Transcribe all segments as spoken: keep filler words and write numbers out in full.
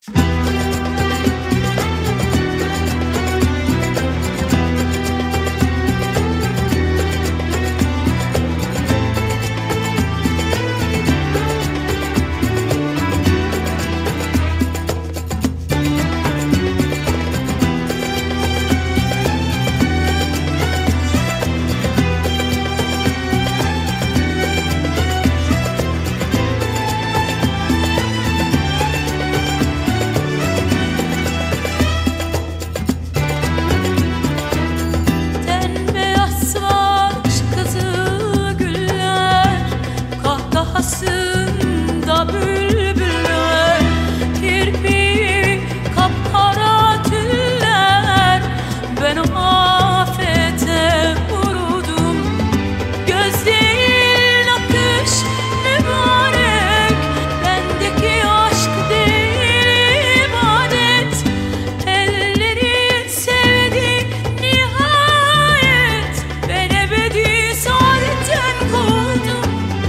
Aslında bülbüller, kirpi kapkara tüller. Ben o afete vurdum. Gözlerin akış mübarek, bendeki aşk değil ibadet. Ellerin sevdi nihayet, ben ebedi saadetten kovdum.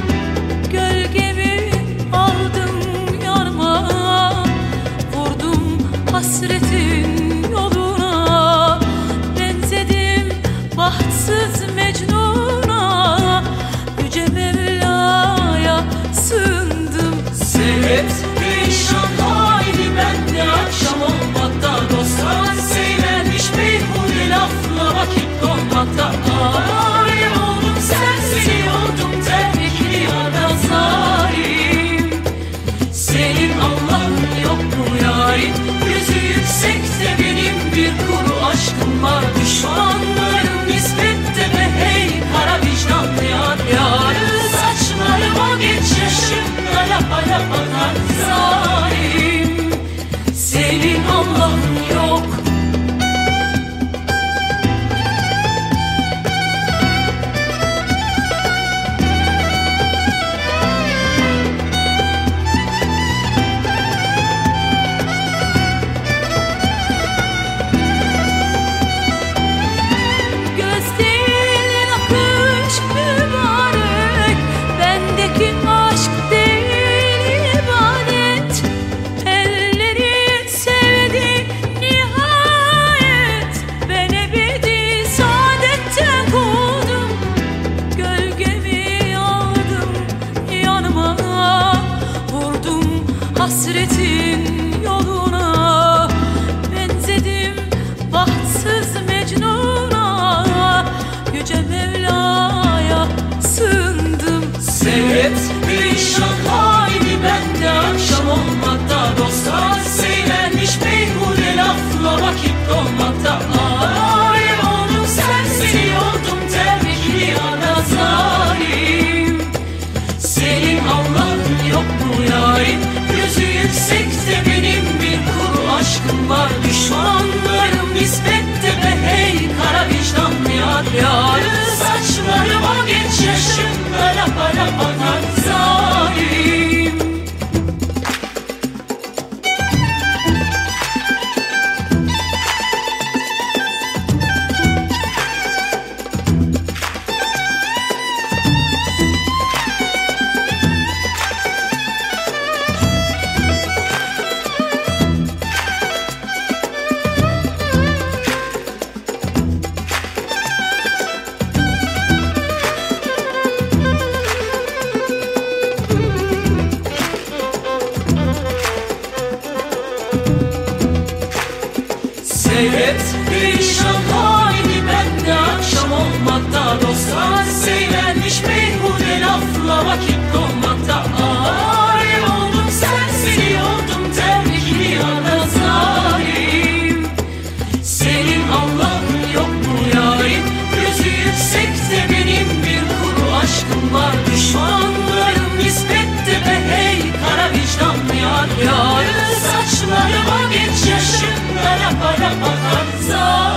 Hasretin yoluna benzedim, bahtsız Mecnun'a. Yüce Mevla'ya sığındım. Seyret perişan halini, ben de akşam olmakta. Dostlar seyrenmiş beyhude lafla vakit dolmakta. Alem oldum serseri oldum, terkli yana zalim. Senin Allah'ın yok mu yarim? Yüksekte benim bir kuru aşkım var. Düşmanlarım nispette be hey kara vicdanlı yar. Yarın saçlarıma geç yaşımda lapa lapa kan zalim. Senin Allah'ın yok. Hasretin yoluna benzedim, bahtsız Mecnun'a. Yüce Mevla'ya sığındım. Seyret perişan halini, ben de akşam olmakta. Dostlar seyrenmiş beyhude lafla vakit dolmakta. Alem oldum serseri oldum, terkli yana zalim. Senin Allah'ın yok mu yarim? Yüksekte benim bir kuru aşkım var. Düşmanlarım nispette be hey kara vicdanlı yar. Yarın saçlarıma geç yaşımda lapa lapa kan zalim. Seyret perişan halini, ben de akşam olmakta. Dostlar seyrenmiş beyhude lafla vakit dolmakta. Alem oldum serseri oldum, terkli yana zalim. Senin Allah'ın yok mu yarim? Gözü yüksekte benim bir kuru aşkım var. Düşmanlarım nispette be hey kara vicdanlı yar. Yarın saçlarıma geç yaşımda lapa lapa kan zalim.